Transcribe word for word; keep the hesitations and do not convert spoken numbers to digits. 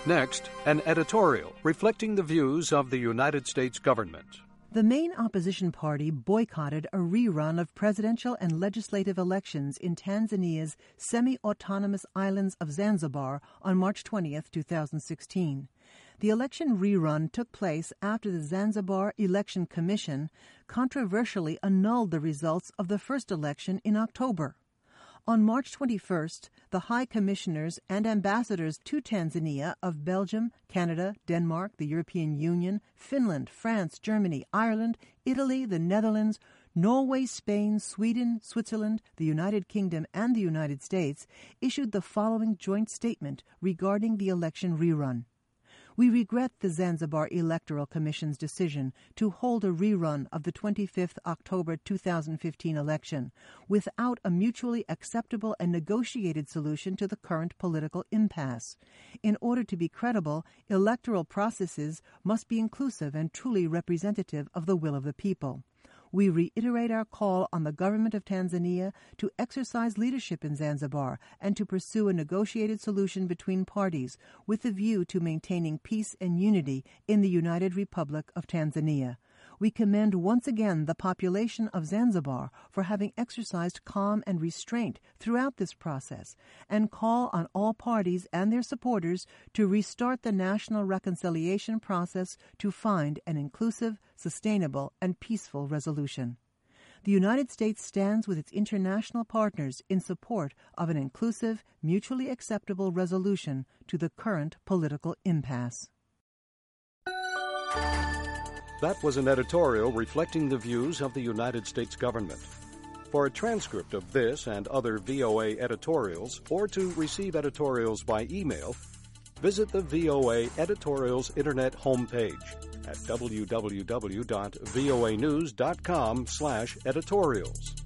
Next, an editorial reflecting the views of the United States government. The main opposition party boycotted a rerun of presidential and legislative elections in Tanzania's semi-autonomous islands of Zanzibar on March twentieth, two thousand sixteen. The election rerun took place after the Zanzibar Election Commission controversially annulled the results of the first election in October. On March twenty-first, the High Commissioners and Ambassadors to Tanzania of Belgium, Canada, Denmark, the European Union, Finland, France, Germany, Ireland, Italy, the Netherlands, Norway, Spain, Sweden, Switzerland, the United Kingdom, and the United States issued the following joint statement regarding the election rerun. We regret the Zanzibar Electoral Commission's decision to hold a rerun of the twenty-fifth of October two thousand fifteen election without a mutually acceptable and negotiated solution to the current political impasse. In order to be credible, electoral processes must be inclusive and truly representative of the will of the people. We reiterate our call on the government of Tanzania to exercise leadership in Zanzibar and to pursue a negotiated solution between parties with a view to maintaining peace and unity in the United Republic of Tanzania. We commend once again the population of Zanzibar for having exercised calm and restraint throughout this process and call on all parties and their supporters to restart the national reconciliation process to find an inclusive, sustainable, and peaceful resolution. The United States stands with its international partners in support of an inclusive, mutually acceptable resolution to the current political impasse. That was an editorial reflecting the views of the United States government. For a transcript of this and other V O A editorials, or to receive editorials by email, visit the V O A Editorials Internet homepage at w w w dot voa news dot com slash editorials.